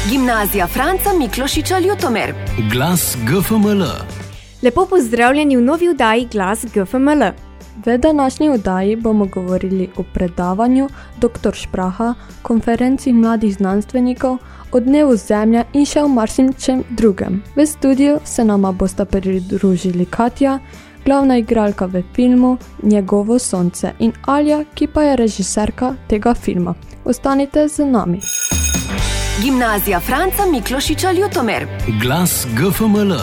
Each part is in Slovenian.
Gimnazija Franca Miklošiča Ljutomer. Glas GFML. Lepo pozdravljeni v novi oddaji Glas GFML. V današnji oddaji bomo govorili o predavanju Dr. Špraha, konferenci mladih znanstvenikov, o dnevu Zemlje in še o marsičem drugem. V studiu se nama bosta pridružili Katja, glavna igralka v filmu Njegovo sonce, in Alja, ki pa je režiserka tega filma. Ostanite z nami. Gimnazija Franca Miklošiča Ljutomer. Glas GFML.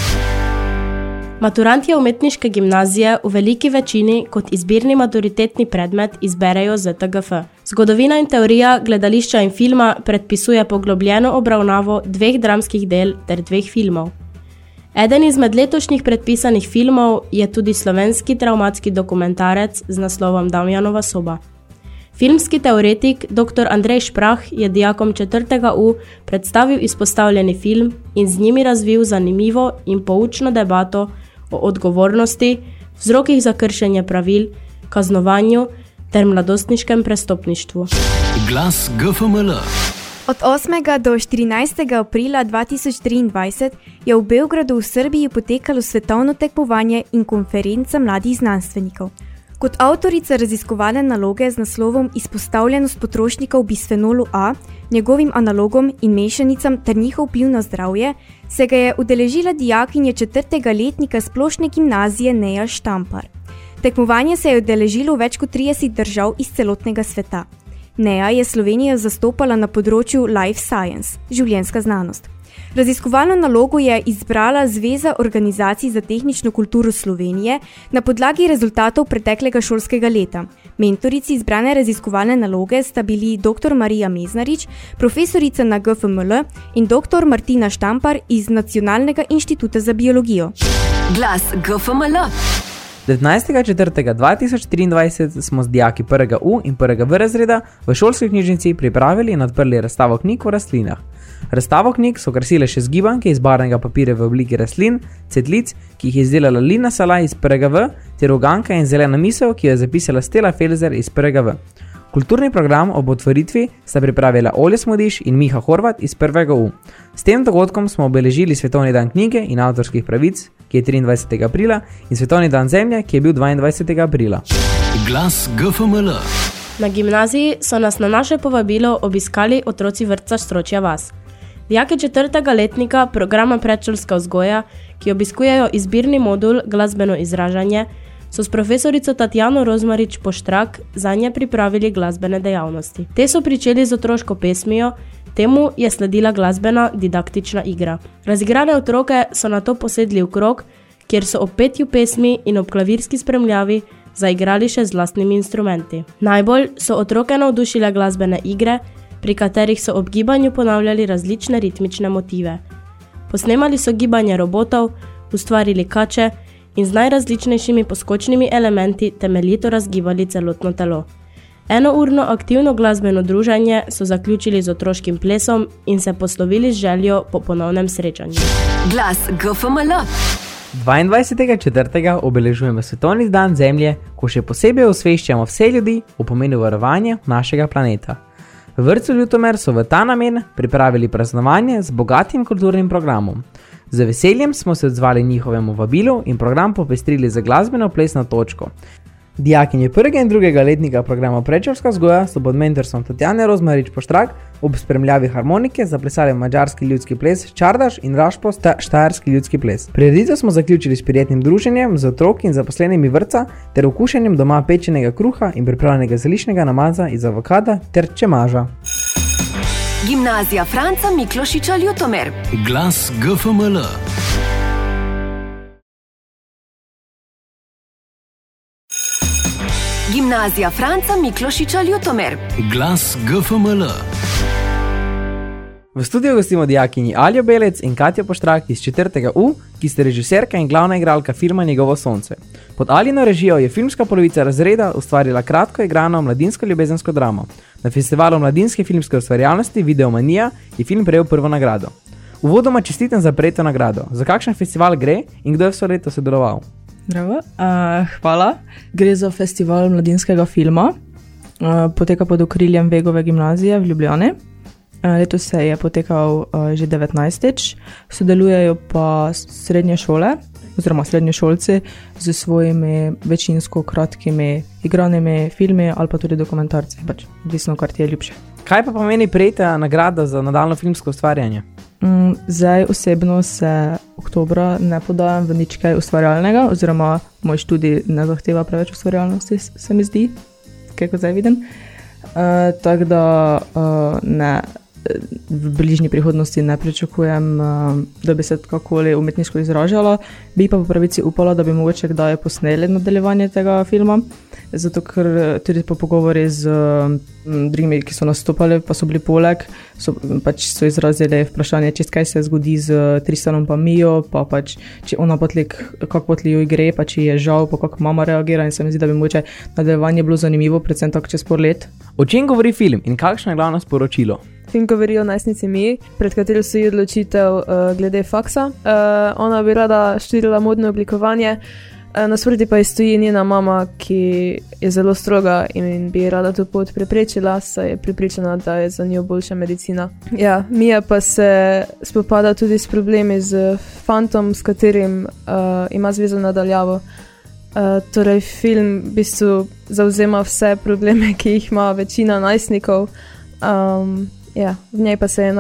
Maturantje umetniške gimnazije v veliki večini kot izbirni maturitetni predmet izberejo ZTGF. Zgodovina in teorija gledališča in filma predpisuje poglobljeno obravnavo 2 dramskih del ter 2 filmov. Eden izmed letošnjih predpisanih filmov je tudi slovenski travmatski dokumentarec z naslovom Damjanova soba. Filmski teoretik dr. Andrej Šprah je dijakom 4. U predstavil izpostavljeni film in z njimi razvil zanimivo in poučno debato o odgovornosti, vzrokih za kršenje pravil, kaznovanju ter mladostniškem prestopništvu. Glas GFML. Od 8. do 14. aprila 2023 je v Beogradu v Srbiji potekalo svetovno tekmovanje in konferenca mladih znanstvenikov. Kot avtorica raziskovalne naloge z naslovom Izpostavljenost potrošnikov bisfenolu A, njegovim analogom in mešanicam ter njihov vpliv na zdravje, se ga je udeležila dijakinja 4. letnika splošne gimnazije Neja Štampar. Tekmovanje se je udeležilo v več kot 30 držav iz celotnega sveta. Neja je Slovenijo zastopala na področju Life Science, življenjska znanost. Raziskovalno nalogo je izbrala Zveza organizacij za tehnično kulturo Slovenije na podlagi rezultatov preteklega šolskega leta. Mentorici izbrane raziskovalne naloge sta bili dr. Marija Meznarič, profesorica na GFML, in dr. Martina Štampar iz Nacionalnega inštituta za biologijo. Glas GFML. 19.4.2023 smo z dijaki 1. U in 1. V razreda v šolski knjižnici pripravili in odprli razstavo knjig o rastlinah. Razstavo knjig so krasile še zgibanke iz barvnega papirja v obliki rastlin, cvetlic, ki jih je izdelala Lina Salaj iz 1. V, ter uganka in zelena misel, ki jo je zapisala Stella Felzer iz 1. V. Kulturni program ob otvoritvi sta pripravila Olja Smodiš in Miha Horvat iz 1. U. S tem dogodkom smo obeležili Svetovni dan knjige in avtorskih pravic, ki je 23. aprila, in Svetovni dan Zemlje, ki je bil 22. aprila. Glas GFML. Na gimnaziji so nas na naše povabilo obiskali otroci vrtca Stročja vas. Dijaki 4. letnika programa predšolska vzgoja, ki obiskujejo izbirni modul glasbeno izražanje, so s profesorico Tatjano Rozmarič Poštrak zanje pripravili glasbene dejavnosti. Te so pričeli z otroško pesmijo, temu je sledila glasbena didaktična igra. Razigrane otroke so nato posedli v krog, kjer so ob petju pesmi in ob klavirski spremljavi zaigrali še z lastnimi instrumenti. Najbolj so otroke navdušile glasbene igre, pri katerih so ob gibanju ponavljali različne ritmične motive. Posnemali so gibanje robotov, ustvarili kače in z najrazličnejšimi poskočnimi elementi temeljito razgibali celotno telo. Enourno aktivno glasbeno druženje so zaključili z otroškim plesom in se poslovili z željo po ponovnem srečanju. Glas GFML. 22.4. obeležujemo Svetovni dan Zemlje, ko še posebej osveščamo vse ljudi o pomenu varovanja našega planeta. V vrtcu Ljutomer so v ta namen pripravili praznovanje z bogatim kulturnim programom. Z veseljem smo se odzvali njihovemu vabilu in program popestrili za glasbeno plesno točko. Dijakinje 1. in 2. letnika programa predšolska vzgoja so pod mentorstvom Tatjane Rozmarič Poštrak ob spremljavi harmonike zaplesali madžarski ljudski ples Čardaš in Rašpos štajerski ljudski ples. Prireditev smo zaključili s prijetnim druženjem z otroki in zaposlenimi vrtca ter okušanjem doma pečenega kruha in pripravljenega zeliščnega namaza iz avokada ter čemaža. Gimnazija Franca Miklošiča Ljutomer. Glas GFML. Gimnazija Franca Miklošiča Ljutomer. Glas GFML. V studiu gostimo dijakinji Aljo Belec in Katjo Poštrak iz 4. U, ki ste režiserka in glavna igralka filma Njegovo sonce. Pod Aljino režijo je filmska polovica razreda ustvarila kratko igrano mladinsko-ljubezensko dramo. Na festivalu mladinske filmske ustvarjalnosti Videomanija je film prejel prvo nagrado. Uvodoma čestitam za prejeto nagrado. Za kakšen festival gre in kdo je vse leto sodeloval? Zdravo, hvala. Gre za festival mladinskega filma. Poteka pod okriljem Vegove gimnazije v Ljubljani. Letos se je potekal že 19. Sodelujejo pa srednje šole oziroma srednješolci z svojimi večinsko kratkimi igranimi filmi ali pa tudi dokumentarci, pač odvisno, kar ti je ljubše. Kaj pa pomeni prejeta nagrada za nadaljno filmsko ustvarjanje? Zdaj osebno se oktobra ne podajam v nič kaj ustvarjalnega, oziroma moj študij ne zahteva preveč ustvarjalnosti, se mi zdi, kaj kot zdaj vidim. Tako da ne, v bližnji prihodnosti ne pričakujem, da bi se kakoli umetniško izražala. Bi pa po pravici upala, da bi mogoče kdaj posneli nadaljevanje tega filma, zato ker tudi po pogovori z drugimi, ki so nastopali, pa so bili poleg, so izrazili vprašanje, kaj se zgodi z Tristanom pa Mijo, pa pač, či ona potlik, kako potli jo igre, pa či je žal, pa kako mama reagira, in se mi zdi, da bi mogoče nadaljevanje bilo zanimivo, predvsem tako čez par let. O čem govori film in kakšno je glavno sporočilo? Film govori o najstnici Miji, pred katero se je odločitev glede faksa. Ona bi rada študirala modno oblikovanje, nasproti pa stoji njena mama, ki je zelo stroga in bi rada to pot preprečila, saj je prepričana, da je za njo boljša medicina. Ja, Mija pa se spopada tudi s problemi z fantom, s katerim ima zvezo nadaljavo. Torej film v bistvu zavzema vse probleme, ki jih ima večina najstnikov. Ja, v njej pa se je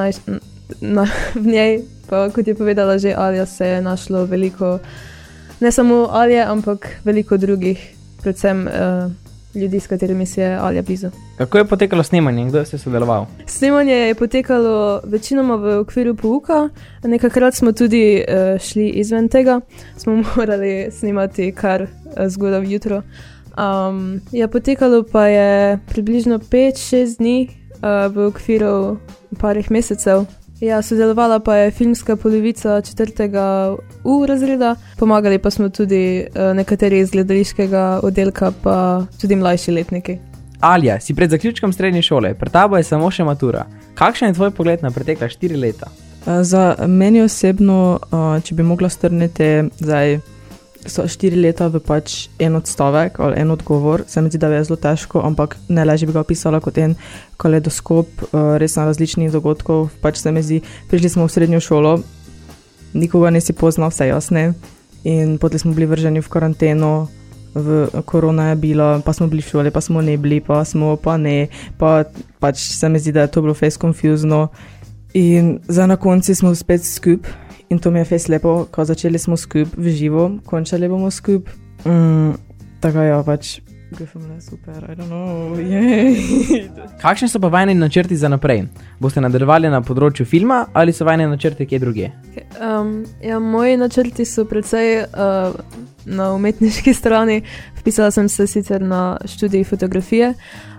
v njej, pa kot je povedala že Alja, se je našlo veliko, ne samo Alje, ampak veliko drugih, predvsem ljudi, s katerimi se je Alja blizu. Kako je potekalo snemanje? Kdo je sodeloval? Snemanje je potekalo večinoma v okviru pouka, nekajkrat smo tudi šli izven tega, smo morali snemati kar zgodaj jutro. Ja, potekalo pa je približno 5-6 dni, v okviru parih mesecev. Ja, sodelovala pa je filmska polovica 4. razreda, pomagali pa smo tudi nekateri iz gledališkega oddelka, pa tudi mlajši letniki. Alja, si pred zaključkom srednje šole, pred tabo je samo še matura. Kakšen je tvoj pogled na pretekla 4 leta? Za meni osebno, če bi mogla strniti zdaj 4 leta v pač en odstavek ali en odgovor, se mi zdi, da je zelo težko, ampak ne lažje bi ga opisala kot en kaleidoskop res na različnih dogodkov. Pač se mi zdi, prišli smo v srednjo šolo, nikoga nisi poznal, vse jasne, in potem smo bili vrženi v karanteno, korona je bila, pa smo bili v šoli, pa smo ne bili, pa smo, pa ne, pa pač se mi zdi, da je to bilo face confusno, in zdaj na konci smo spet skup. In to mi je fest lepo, ko začeli smo skup v živo, končali bomo skup. Tako ja, pač, GFML je super, I don't know, jej. Kakšni so pa vajni načrti za naprej? Boste nadaljevali na področju filma ali so vajni načrti kje druge? Ja, moji načrti so precej na umetniški strani. Vpisala sem se sicer na študij fotografije.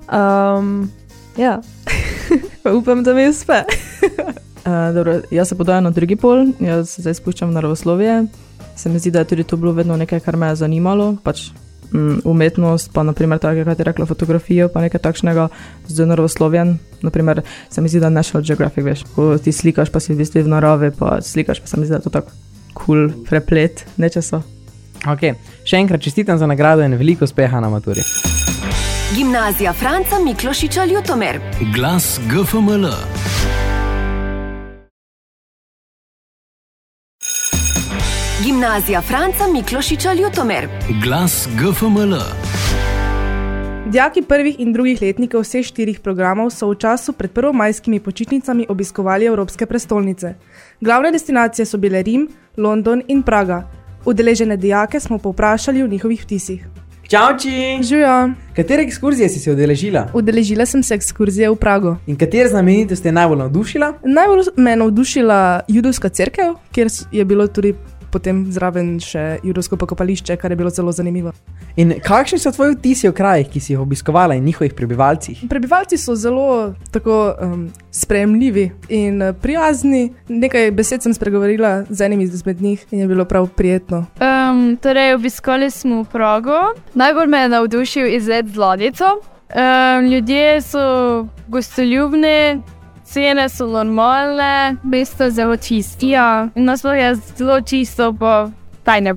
Ja, upam, da mi uspe. Dobro, jaz se podajam na drugi pol, jaz se zdaj spuščam na naravoslovje. Se mi zdi, da je tudi to bilo vedno nekaj, kar me je zanimalo, pač umetnost, pa naprimer tako, kot je rekla, fotografijo, pa nekaj takšnega z naravoslovjem. Naprimer, se mi zdi, da National Geographic, veš, ko ti slikaš, pa si v bistvu v naravi, pa slikaš, pa se mi zdi, da je to tako cool preplet nečesa. Ok, še enkrat čestitam za nagrado in veliko uspeha na maturi. Gimnazija Franca Miklošiča Ljutomer. Glas GFML. Gimnazija Franca Miklošiča Ljutomer. Glas GFML. Dijaki prvih in drugih letnikov vseh 4 programov so v času pred prvomajskimi počitnicami obiskovali evropske prestolnice. Glavne destinacije so bile Rim, London in Praga. Udeležene dijake smo povprašali o njihovih vtisih. Čauči! Živijo! Katere ekskurzije si se udeležila? Udeležila sem se ekskurzije v Prago. In katere znamenitosti je najbolj navdušila? Najbolj me je navdušila judovska cerkev, kjer je bilo tudi potem zraven še judovsko pokopališče, kar je bilo zelo zanimivo. In kakšni so tvoji vtisi o krajih, ki si jih obiskovala in njihovih prebivalcih? Prebivalci so zelo tako sprejemljivi in prijazni. Nekaj besed sem spregovorila z enim izmed njih in je bilo prav prijetno. Torej, obiskali smo Prago. Najbolj me je navdušil izlet z ladjico. Ljudje so gostoljubni, cene so normalne, mesto zelo čisto. Ja, nasploh je zelo čisto, pa tajno bilo.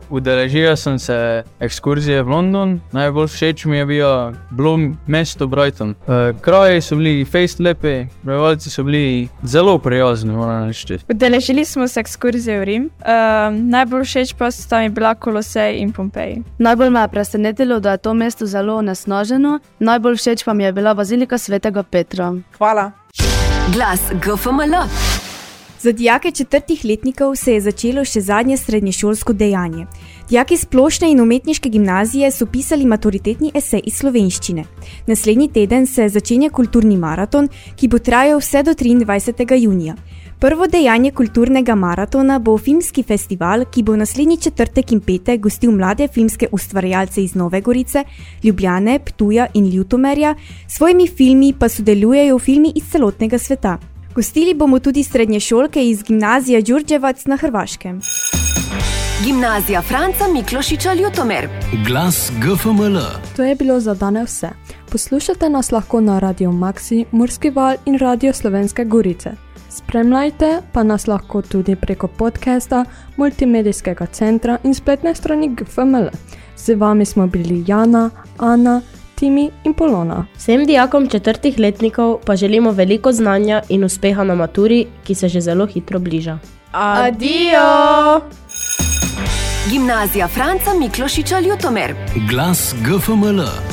Udeležil sem se ekskurzije v London, najbolj všeč mi je bilo mesto Brighton. Kraji so bili fejst lepi, prebivalci so bili zelo prijazni, moram reči. Udeležili smo se ekskurzije v Rim, najbolj všeč pa sta mi bila Kolosej in Pompeji. Najbolj me je presenetilo, da je to mesto zelo onesnaženo, najbolj všeč pa mi je bila bazilika svetega Petra. Hvala. Glas GFML. Za dijake 4. letnikov se je začelo še zadnje srednješolsko dejanje. Dijaki splošne in umetniške gimnazije so pisali maturitetni esej iz slovenščine. Naslednji teden se začenja kulturni maraton, ki bo trajal vse do 23. junija. Prvo dejanje kulturnega maratona bo filmski festival, ki bo naslednji četrtek in petek gostil mlade filmske ustvarjalce iz Nove Gorice, Ljubljane, Ptuja in Ljutomerja, s svojimi filmi pa sodelujejo filmi iz celotnega sveta. Gostili bomo tudi srednješolke iz gimnazije Đurđevac na Hrvaškem. Gimnazija Franca Miklošiča Ljutomer. Glas GFML. To je bilo za danes vse. Poslušate nas lahko na Radio Maxi, Murski Val in Radio Slovenske Gorice. Spremljajte pa nas lahko tudi preko podcasta, multimedijskega centra in spletne strani GFML. Z vami smo bili Jana, Ana, Timi in Polona. Vsem dijakom 4. letnikov pa želimo veliko znanja in uspeha na maturi, ki se že zelo hitro bliža. Adijo! Gimnazija Franca Miklošiča Ljutomer. Glas GFML.